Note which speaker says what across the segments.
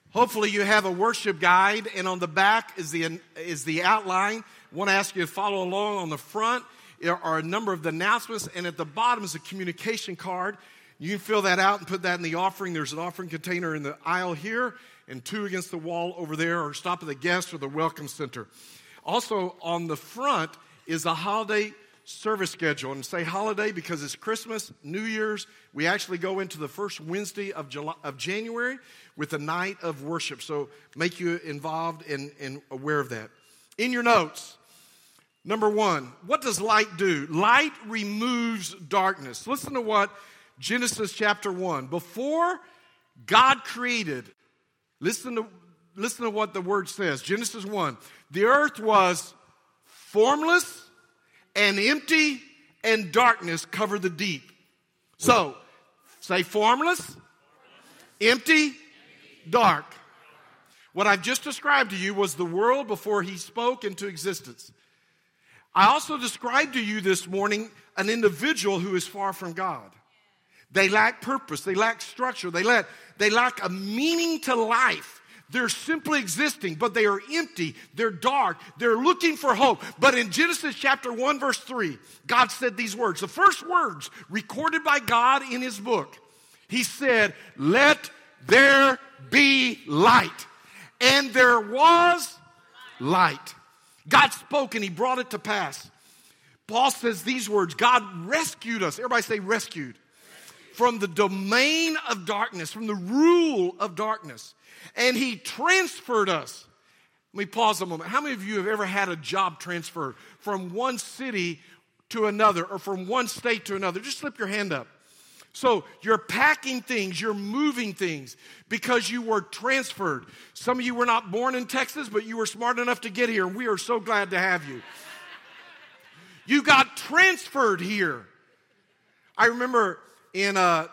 Speaker 1: Hopefully you have a worship guide, and on the back is the outline. I want to ask you to follow along. On the front there are a number of the announcements, and at the bottom is a communication card. You can fill that out and put that in the offering. There's an offering container in the aisle here and two against the wall over there, or stop at the guest or the welcome center. Also on the front is a holiday service schedule, and say holiday because it's Christmas, New Year's. We actually go into the first Wednesday of January with a night of worship. So make you involved and aware of that. In your notes, number 1, what does light do? Light removes darkness. Listen to what Genesis chapter 1. Before God created, listen to what the word says. Genesis 1. The earth was formless and empty, and darkness covered the deep. So, say formless, empty, dark. What I've just described to you was the world before he spoke into existence. I also described to you this morning an individual who is far from God. They lack purpose. They lack structure. They lack a meaning to life. They're simply existing, but they are empty. They're dark. They're looking for hope. But in Genesis chapter 1, verse 3, God said these words. The first words recorded by God in his book. He said, "Let there be light." And there was light. God spoke and he brought it to pass. Paul says these words, God rescued us. Everybody say rescued. From the domain of darkness, from the rule of darkness. And he transferred us. Let me pause a moment. How many of you have ever had a job transfer from one city to another or from one state to another? Just slip your hand up. So you're packing things, you're moving things because you were transferred. Some of you were not born in Texas, but you were smart enough to get here, and we are so glad to have you. You got transferred here. I remember in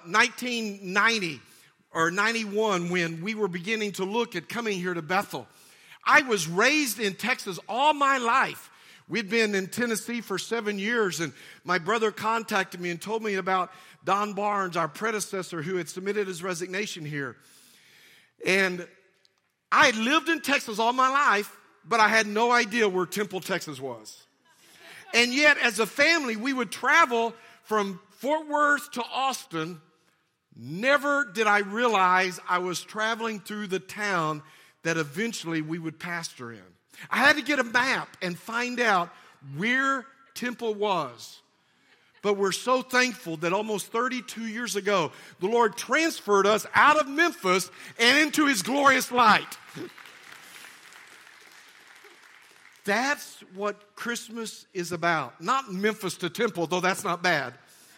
Speaker 1: 1990 or 91 when we were beginning to look at coming here to Bethel. I was raised in Texas all my life. We'd been in Tennessee for 7 years, and my brother contacted me and told me about Don Barnes, our predecessor, who had submitted his resignation here. And I had lived in Texas all my life, but I had no idea where Temple, Texas was. And yet, as a family, we would travel from Fort Worth to Austin. Never did I realize I was traveling through the town that eventually we would pastor in. I had to get a map and find out where Temple was. But we're so thankful that almost 32 years ago, the Lord transferred us out of Memphis and into his glorious light. That's what Christmas is about. Not Memphis to Temple, though that's not bad.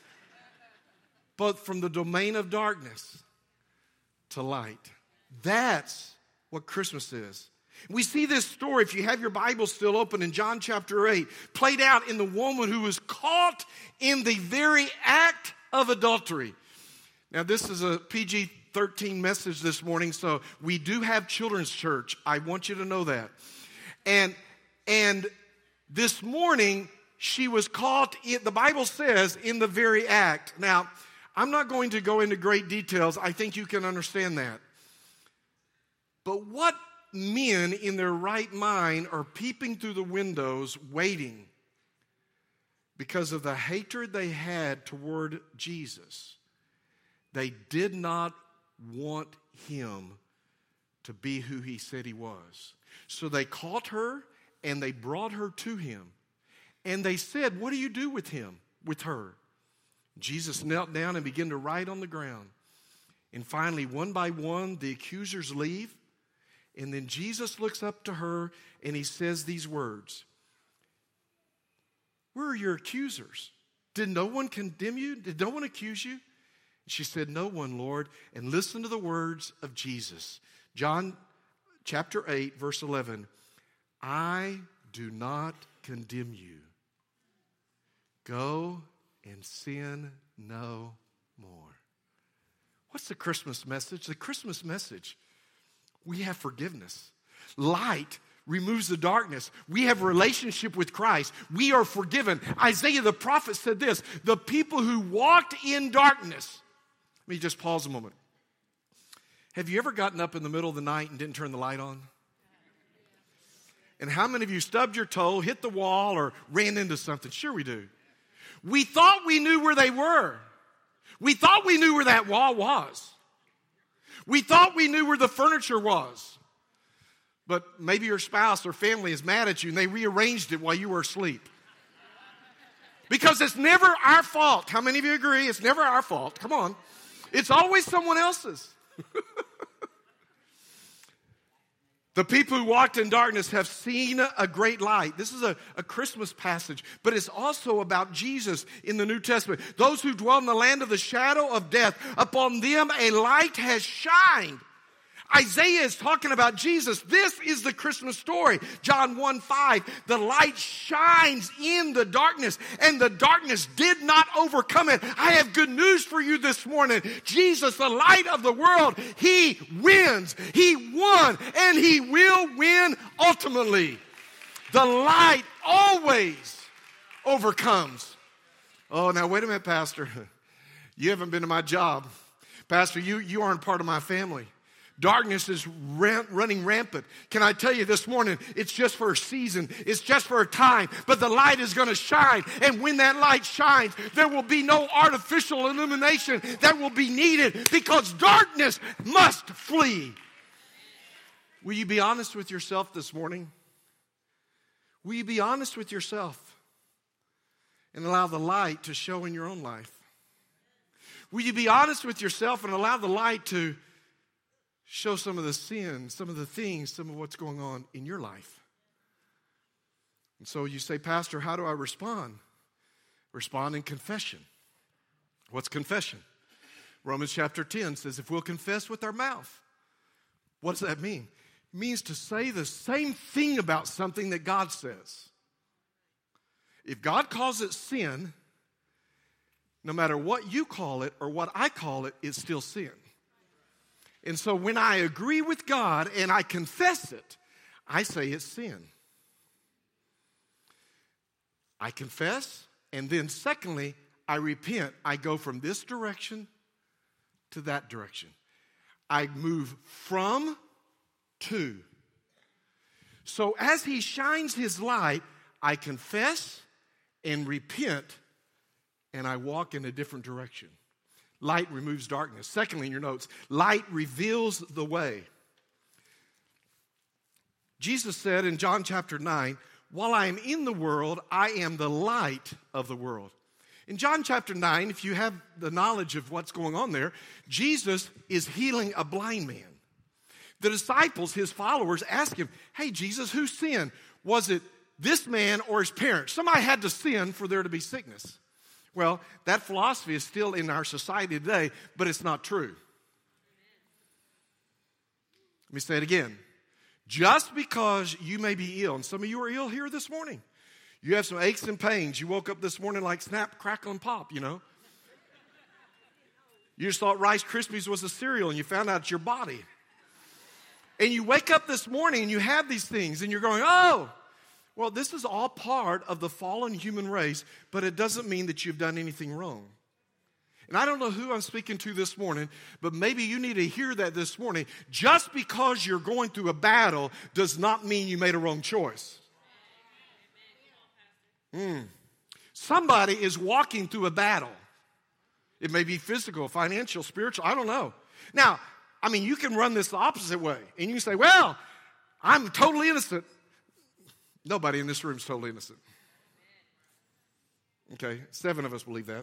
Speaker 1: But from the domain of darkness to light. That's what Christmas is. We see this story, if you have your Bible still open, in John chapter 8, played out in the woman who was caught in the very act of adultery. Now, this is a PG-13 message this morning, so we do have children's church. I want you to know that. And this morning, she was caught, the Bible says, in the very act. Now, I'm not going to go into great details. I think you can understand that. But what men in their right mind are peeping through the windows waiting because of the hatred they had toward Jesus? They did not want him to be who he said he was. So they caught her and they brought her to him. And they said, "What do you do with him, with her?" Jesus knelt down and began to write on the ground. And finally, one by one, the accusers leave. And then Jesus looks up to her and he says these words. "Where are your accusers? Did no one condemn you? Did no one accuse you?" She said, "No one, Lord." And listen to the words of Jesus. John chapter 8, verse 11. "I do not condemn you. Go and sin no more." What's the Christmas message? The Christmas message: we have forgiveness. Light removes the darkness. We have a relationship with Christ. We are forgiven. Isaiah the prophet said this: the people who walked in darkness. Let me just pause a moment. Have you ever gotten up in the middle of the night and didn't turn the light on? And how many of you stubbed your toe, hit the wall, or ran into something? Sure we do. We thought we knew where they were. We thought we knew where that wall was. We thought we knew where the furniture was. But maybe your spouse or family is mad at you and they rearranged it while you were asleep. Because it's never our fault. How many of you agree? It's never our fault. Come on. It's always someone else's. The people who walked in darkness have seen a great light. This is a Christmas passage, but it's also about Jesus in the New Testament. Those who dwell in the land of the shadow of death, upon them a light has shined. Isaiah is talking about Jesus. This is the Christmas story. John 1:5, the light shines in the darkness, and the darkness did not overcome it. I have good news for you this morning. Jesus, the light of the world, He wins. He won, and He will win ultimately. The light always overcomes. Oh, now wait a minute, Pastor. You haven't been to my job. Pastor, you aren't part of my family. Darkness is running rampant. Can I tell you this morning, it's just for a season. It's just for a time. But the light is going to shine. And when that light shines, there will be no artificial illumination that will be needed because darkness must flee. Will you be honest with yourself this morning? Will you be honest with yourself and allow the light to show in your own life? Will you be honest with yourself and allow the light to show some of the sin, some of the things, some of what's going on in your life? And so you say, Pastor, how do I respond? Respond in confession. What's confession? Romans chapter 10 says, if we'll confess with our mouth. What does that mean? It means to say the same thing about something that God says. If God calls it sin, no matter what you call it or what I call it, it's still sin. And so when I agree with God and I confess it, I say it's sin. I confess, and then secondly, I repent. I go from this direction to that direction. I move from to. So as He shines His light, I confess and repent, and I walk in a different direction. Light removes darkness. Secondly, in your notes, light reveals the way. Jesus said in John chapter 9, while I am in the world, I am the light of the world. In John chapter 9, if you have the knowledge of what's going on there, Jesus is healing a blind man. The disciples, His followers, ask Him, hey, Jesus, who sinned? Was it this man or his parents? Somebody had to sin for there to be sickness. Well, that philosophy is still in our society today, but it's not true. Let me say it again. Just because you may be ill, and some of you are ill here this morning. You have some aches and pains. You woke up this morning like snap, crackle, and pop, you know. You just thought Rice Krispies was a cereal, and you found out it's your body. And you wake up this morning, and you have these things, and you're going, oh, well, this is all part of the fallen human race, but it doesn't mean that you've done anything wrong. And I don't know who I'm speaking to this morning, but maybe you need to hear that this morning. Just because you're going through a battle does not mean you made a wrong choice. Somebody is walking through a battle. It may be physical, financial, spiritual, I don't know. Now, I mean, you can run this the opposite way, and you can say, well, I'm totally innocent. Nobody in this room is totally innocent. Okay, 7 of us believe that.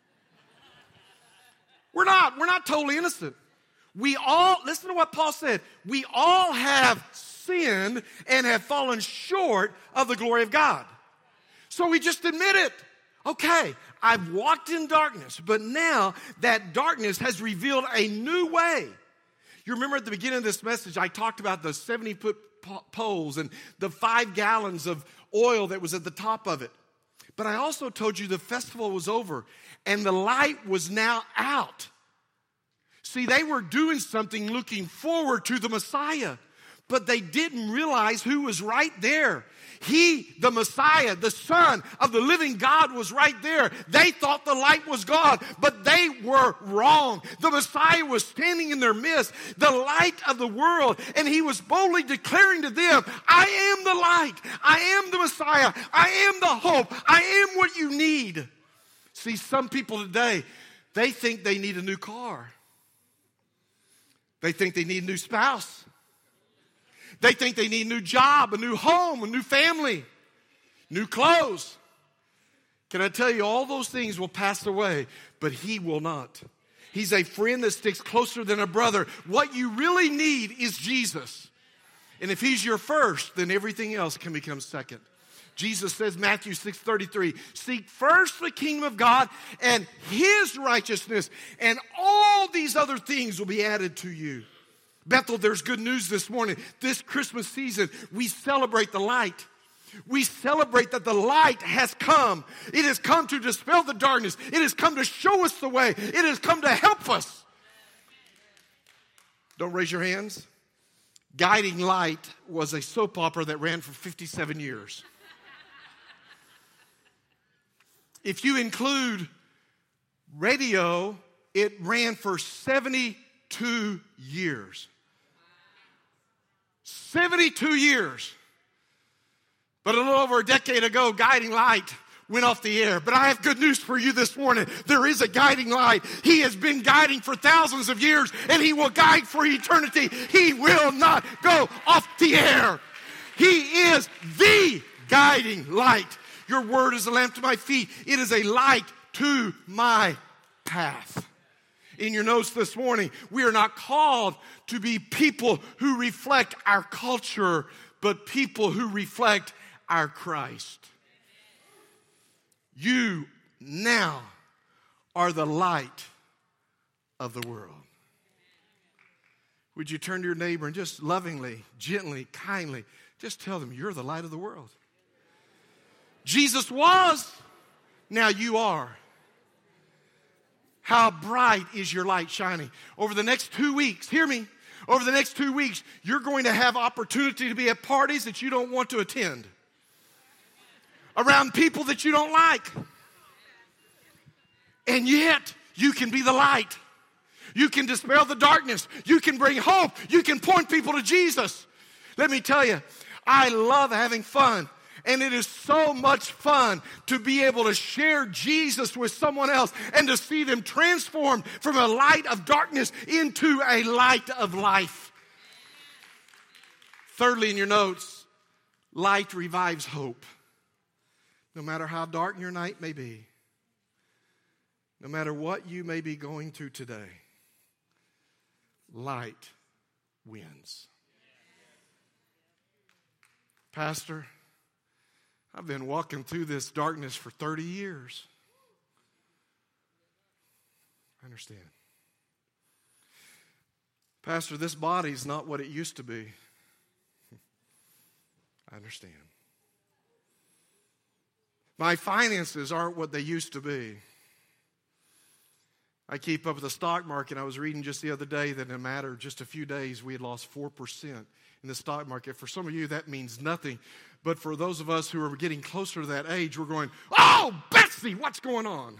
Speaker 1: We're not totally innocent. We all, listen to what Paul said, we all have sinned and have fallen short of the glory of God. So we just admit it. Okay, I've walked in darkness, but now that darkness has revealed a new way. You remember at the beginning of this message, I talked about the 70-foot poles and the 5 gallons of oil that was at the top of it. But I also told you the festival was over and the light was now out. See, they were doing something looking forward to the Messiah. but they didn't realize who was right there. He, the Messiah, the Son of the living God, was right there. They thought the light was God, but they were wrong. The Messiah was standing in their midst, the light of the world, and he was boldly declaring to them, I am the light. I am the Messiah. I am the hope. I am what you need. See, some people today, they think they need a new car. They think they need a new spouse. They think they need a new job, a new home, a new family, new clothes. Can I tell you, all those things will pass away, but he will not. He's a friend that sticks closer than a brother. What you really need is Jesus. And if he's your first, then everything else can become second. Jesus says, Matthew 6:33, seek first the kingdom of God and his righteousness, and all these other things will be added to you. Bethel, there's good news this morning. This Christmas season, we celebrate the light. We celebrate that the light has come. It has come to dispel the darkness. It has come to show us the way. It has come to help us. Don't raise your hands. Guiding Light was a soap opera that ran for 57 years. If you include radio, it ran for 72 years. 72 years. But a little over a decade ago, Guiding Light went off the air. But I have good news for you this morning. There is a guiding light. He has been guiding for thousands of years, and he will guide for eternity. He will not go off the air. He is the guiding light. Your word is a lamp to my feet. It is a light to my path. In your notes this morning, we are not called to be people who reflect our culture, but people who reflect our Christ. You now are the light of the world. Would you turn to your neighbor and just lovingly, gently, kindly, just tell them you're the light of the world. Jesus was, now you are. How bright is your light shining? Over the next 2 weeks, hear me, over the next 2 weeks, you're going to have opportunity to be at parties that you don't want to attend. Around people that you don't like. And yet, you can be the light. You can dispel the darkness. You can bring hope. You can point people to Jesus. Let me tell you, I love having fun. And it is so much fun to be able to share Jesus with someone else and to see them transformed from a light of darkness into a light of life. Thirdly, in your notes, light revives hope. No matter how dark your night may be, no matter what you may be going through today, light wins. Pastor, I've been walking through this darkness for 30 years. I understand. Pastor, this body's not what it used to be. I understand. My finances aren't what they used to be. I keep up with the stock market. I was reading just the other day that in a matter of just a few days, we had lost 4% in the stock market. For some of you, that means nothing. But for those of us who are getting closer to that age, we're going, oh, Betsy, what's going on?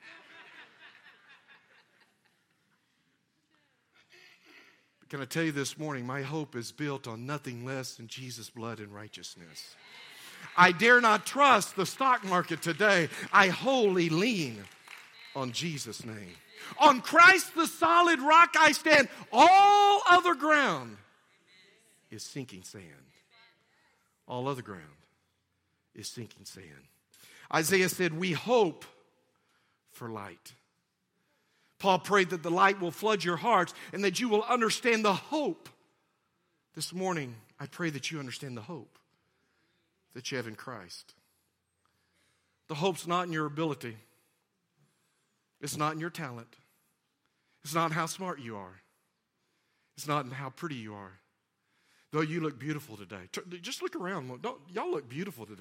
Speaker 1: But can I tell you this morning, my hope is built on nothing less than Jesus' blood and righteousness. I dare not trust the stock market today. I wholly lean on Jesus' name. On Christ the solid rock I stand. All other ground is sinking sand. All other ground is sinking sand. Isaiah said, we hope for light. Paul prayed that the light will flood your hearts and that you will understand the hope. This morning, I pray that you understand the hope that you have in Christ. The hope's not in your ability. It's not in your talent. It's not in how smart you are. It's not in how pretty you are. Though you look beautiful today. Just look around. Y'all look beautiful today.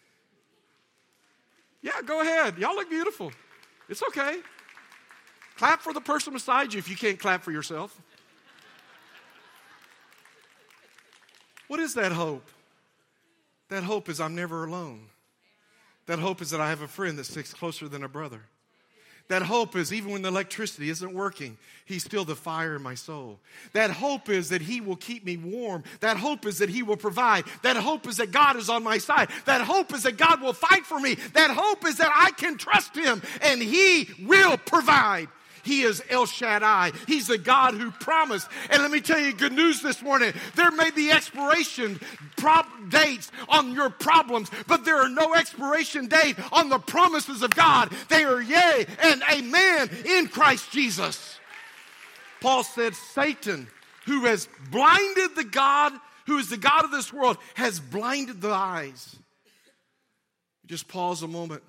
Speaker 1: Yeah, go ahead. Y'all look beautiful. It's okay. Clap for the person beside you if you can't clap for yourself. What is that hope? That hope is I'm never alone. That hope is that I have a friend that sticks closer than a brother. That hope is even when the electricity isn't working, He's still the fire in my soul. That hope is that He will keep me warm. That hope is that He will provide. That hope is that God is on my side. That hope is that God will fight for me. That hope is that I can trust Him and He will provide. He is El Shaddai. He's the God who promised. And let me tell you good news this morning. There may be expiration dates on your problems, but there are no expiration date on the promises of God. They are yea and amen in Christ Jesus. Paul said, Satan, who has blinded the God, who is the God of this world, has blinded the eyes. Just pause a moment.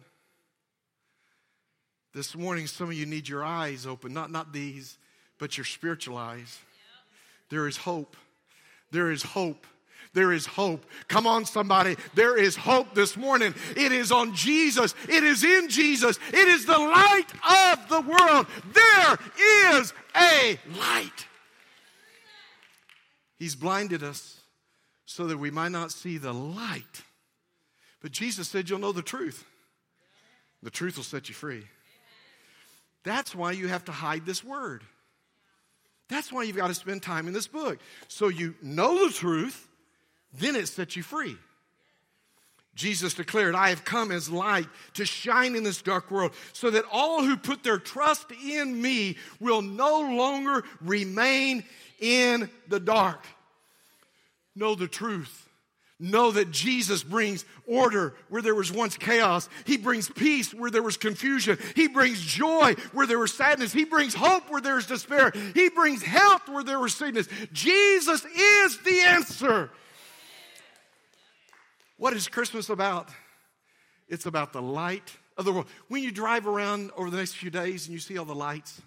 Speaker 1: This morning, some of you need your eyes open, not these, but your spiritual eyes. There is hope. There is hope. There is hope. Come on, somebody. There is hope this morning. It is on Jesus. It is in Jesus. It is the light of the world. There is a light. He's blinded us so that we might not see the light. But Jesus said you'll know the truth. The truth will set you free. That's why you have to hide this word. That's why you've got to spend time in this book. So you know the truth, then it sets you free. Jesus declared, I have come as light to shine in this dark world so that all who put their trust in me will no longer remain in the dark. Know the truth. Know that Jesus brings order where there was once chaos. He brings peace where there was confusion. He brings joy where there was sadness. He brings hope where there was despair. He brings health where there was sickness. Jesus is the answer. What is Christmas about? It's about the light of the world. When you drive around over the next few days and you see all the lights,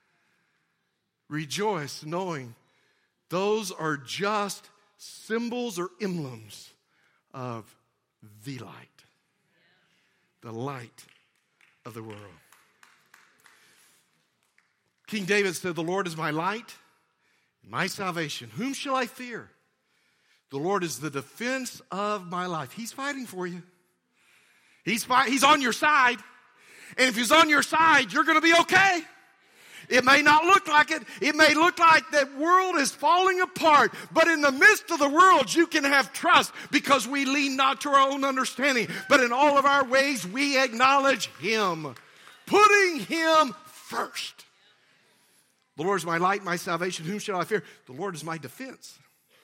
Speaker 1: rejoice knowing those are just symbols or emblems of the light of the world. King David said, the Lord is my light, my salvation. Whom shall I fear? The Lord is the defense of my life. He's fighting for you. He's on your side. And if He's on your side, you're going to be okay. It may not look like it. It may look like that world is falling apart. But in the midst of the world, you can have trust because we lean not to our own understanding. But in all of our ways, we acknowledge Him. Putting Him first. The Lord is my light, my salvation. Whom shall I fear? The Lord is my defense.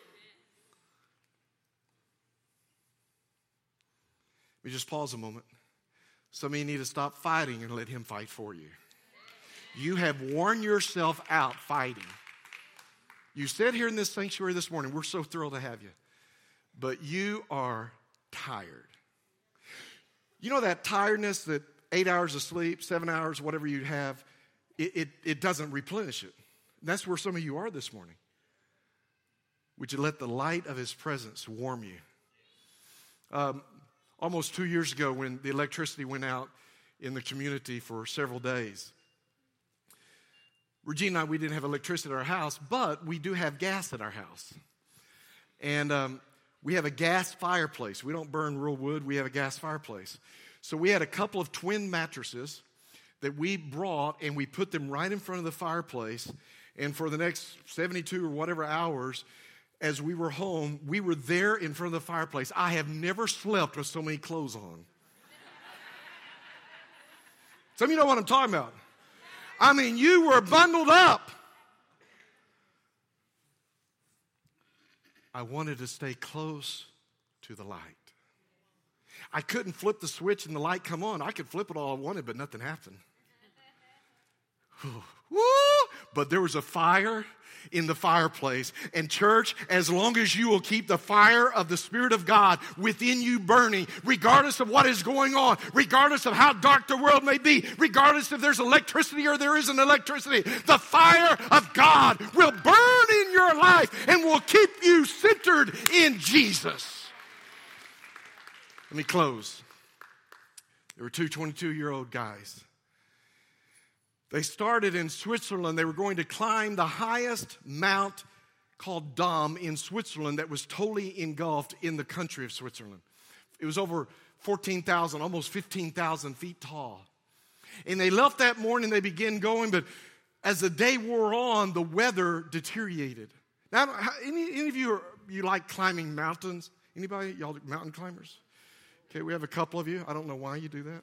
Speaker 1: Let me just pause a moment. Some of you need to stop fighting and let Him fight for you. You have worn yourself out fighting. You sit here in this sanctuary this morning. We're so thrilled to have you. But you are tired. You know that tiredness that 8 hours of sleep, 7 hours, whatever you have, it doesn't replenish it. That's where some of you are this morning. Would you let the light of His presence warm you? Almost 2 years ago when the electricity went out in the community for several days, Regina and I, we didn't have electricity at our house, but we do have gas at our house. And we have a gas fireplace. We don't burn real wood. We have a gas fireplace. So we had a couple of twin mattresses that we brought, and we put them right in front of the fireplace. And for the next 72 or whatever hours, as we were home, we were there in front of the fireplace. I have never slept with so many clothes on. Some of you know what I'm talking about. I mean, you were bundled up. I wanted to stay close to the light. I couldn't flip the switch and the light come on. I could flip it all I wanted, but nothing happened. Woo! But there was a fire in the fireplace. And church, as long as you will keep the fire of the Spirit of God within you burning, regardless of what is going on, regardless of how dark the world may be, regardless if there's electricity or there isn't electricity, the fire of God will burn in your life and will keep you centered in Jesus. Let me close. There were two 22-year-old guys. They started in Switzerland. They were going to climb the highest Mount called Dom in Switzerland that was totally engulfed in the country of Switzerland. It was over 14,000, almost 15,000 feet tall. And they left that morning, they began going, but as the day wore on, the weather deteriorated. Now, any of you like climbing mountains? Anybody? Y'all mountain climbers? Okay, we have a couple of you. I don't know why you do that.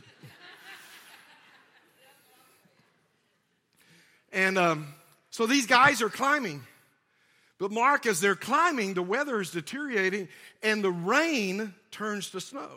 Speaker 1: And so these guys are climbing. But Mark, as they're climbing, the weather is deteriorating, and the rain turns to snow.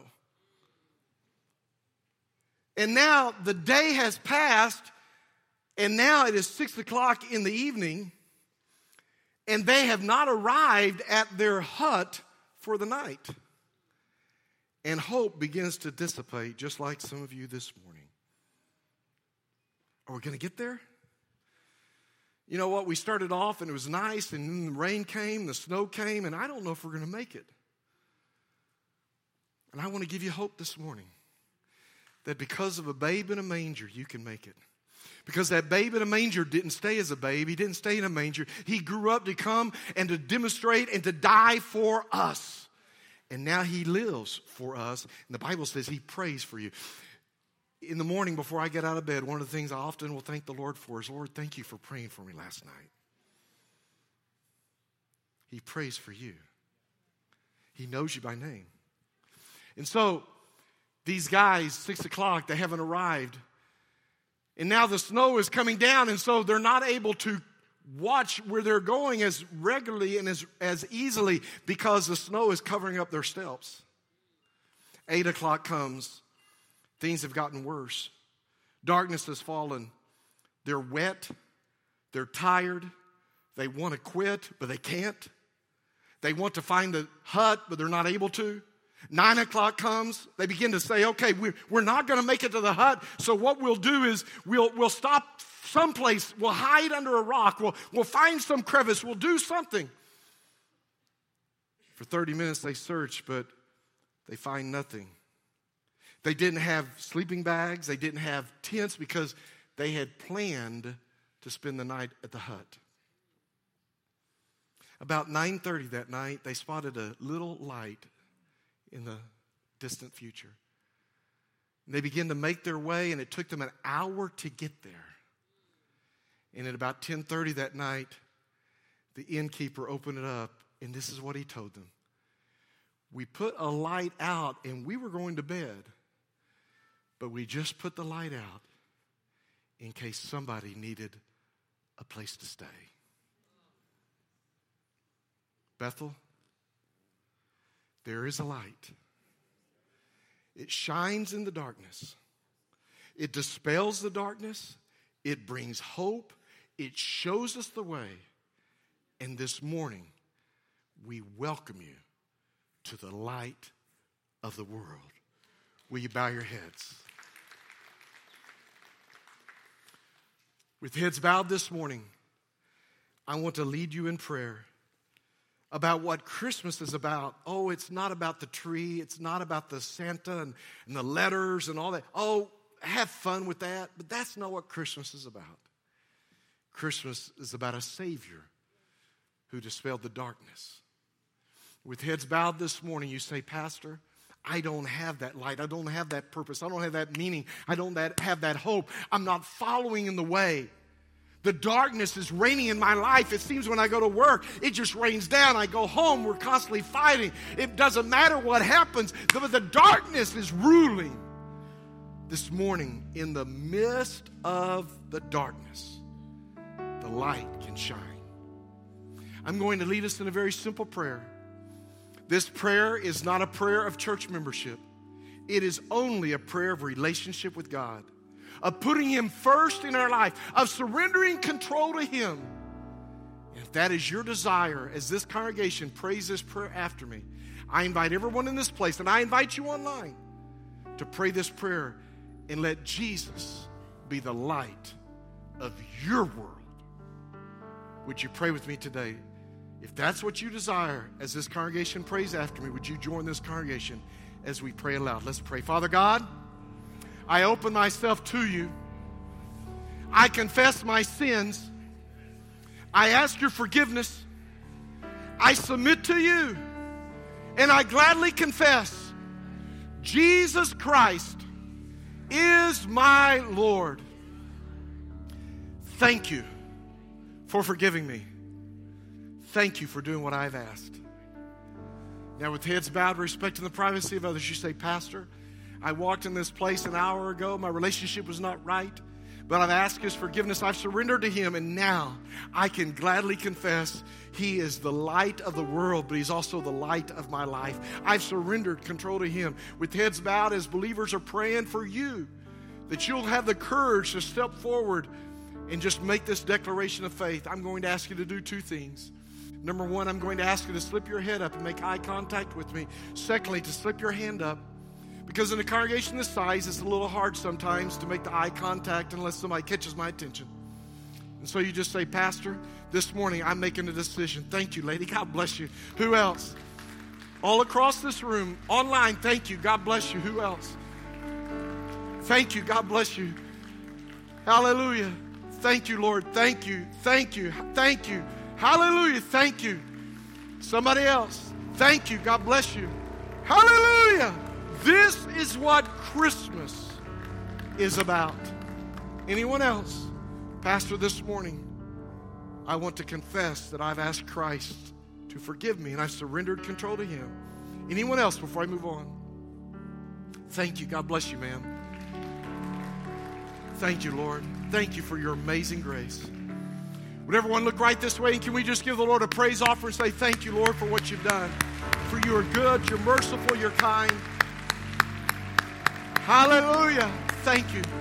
Speaker 1: And now the day has passed, and now it is 6 o'clock in the evening, and they have not arrived at their hut for the night. And hope begins to dissipate, just like some of you this morning. Are we going to get there? You know what? We started off and it was nice, and then the rain came, the snow came, and I don't know if we're going to make it. And I want to give you hope this morning that because of a babe in a manger, you can make it. Because that babe in a manger didn't stay as a babe. He didn't stay in a manger. He grew up to come and to demonstrate and to die for us. And now he lives for us. And the Bible says he prays for you. In the morning before I get out of bed, one of the things I often will thank the Lord for is, Lord, thank you for praying for me last night. He prays for you. He knows you by name. And so these guys, 6 o'clock, they haven't arrived. And now the snow is coming down, and so they're not able to watch where they're going as regularly and as easily because the snow is covering up their steps. 8 o'clock comes. Things have gotten worse. Darkness has fallen. They're wet. They're tired. They want to quit, but they can't. They want to find the hut, but they're not able to. 9 o'clock comes. They begin to say, okay, we're not going to make it to the hut, so what we'll do is we'll stop someplace. We'll hide under a rock. We'll find some crevice. We'll do something. For 30 minutes they search, but they find nothing. They didn't have sleeping bags. They didn't have tents because they had planned to spend the night at the hut. About 9:30 that night, they spotted a little light in the distant future. And they began to make their way, and it took them an hour to get there. And at about 10:30 that night, the innkeeper opened it up, and this is what he told them. We put a light out, and we were going to bed. But we just put the light out in case somebody needed a place to stay. Bethel, there is a light. It shines in the darkness. It dispels the darkness. It brings hope. It shows us the way. And this morning, we welcome you to the light of the world. Will you bow your heads? With heads bowed this morning, I want to lead you in prayer about what Christmas is about. Oh, it's not about the tree. It's not about the Santa and the letters and all that. Oh, have fun with that. But that's not what Christmas is about. Christmas is about a Savior who dispelled the darkness. With heads bowed this morning, you say, Pastor, I don't have that light. I don't have that purpose. I don't have that meaning. I don't have that hope. I'm not following in the way. The darkness is reigning in my life. It seems when I go to work, it just rains down. I go home, we're constantly fighting. It doesn't matter what happens. The darkness is ruling. This morning, in the midst of the darkness, the light can shine. I'm going to lead us in a very simple prayer. This prayer is not a prayer of church membership. It is only a prayer of relationship with God, of putting Him first in our life, of surrendering control to Him. And if that is your desire, as this congregation prays this prayer after me, I invite everyone in this place, and I invite you online, to pray this prayer and let Jesus be the light of your world. Would you pray with me today? If that's what you desire, as this congregation prays after me, would you join this congregation as we pray aloud? Let's pray. Father God, I open myself to you. I confess my sins. I ask your forgiveness. I submit to you, and I gladly confess Jesus Christ is my Lord. Thank you for forgiving me. Thank you for doing what I've asked. Now, with heads bowed, respecting the privacy of others, you say, Pastor, I walked in this place an hour ago. My relationship was not right, but I've asked His forgiveness. I've surrendered to Him, and now I can gladly confess He is the light of the world, but He's also the light of my life. I've surrendered control to Him. With heads bowed, as believers are praying for you, that you'll have the courage to step forward and just make this declaration of faith. I'm going to ask you to do two things. Number one, I'm going to ask you to slip your head up and make eye contact with me. Secondly, to slip your hand up. Because in a congregation this size, it's a little hard sometimes to make the eye contact unless somebody catches my attention. And so you just say, Pastor, this morning I'm making a decision. Thank you, lady. God bless you. Who else? All across this room, online, thank you. God bless you. Who else? Thank you. God bless you. Hallelujah. Thank you, Lord. Thank you. Thank you. Thank you. Hallelujah. Thank you. Somebody else. Thank you. God bless you. Hallelujah. This is what Christmas is about. Anyone else? Pastor, this morning, I want to confess that I've asked Christ to forgive me and I've surrendered control to Him. Anyone else before I move on? Thank you. God bless you, ma'am. Thank you, Lord. Thank you for your amazing grace. Would everyone look right this way? And can we just give the Lord a praise offer and say, thank you, Lord, for what you've done. For you are good, you're merciful, you're kind. Hallelujah. Thank you.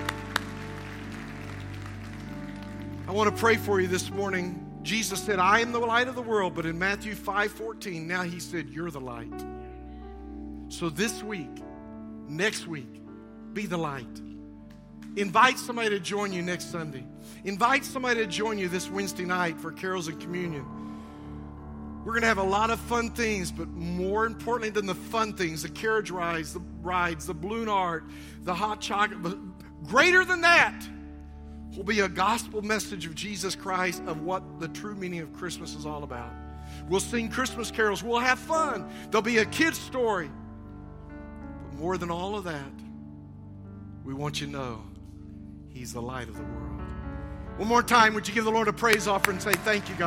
Speaker 1: I want to pray for you this morning. Jesus said, I am the light of the world, but in Matthew 5:14, now He said, you're the light. So this week, next week, be the light. Invite somebody to join you next Sunday. Invite somebody to join you this Wednesday night for carols and communion. We're going to have a lot of fun things, but more importantly than the fun things, the carriage rides, the balloon art, the hot chocolate, but greater than that will be a gospel message of Jesus Christ, of what the true meaning of Christmas is all about. We'll sing Christmas carols. We'll have fun. There'll be a kid's story. But more than all of that, we want you to know He's the light of the world. One more time, would you give the Lord a praise offering and say, thank you, God.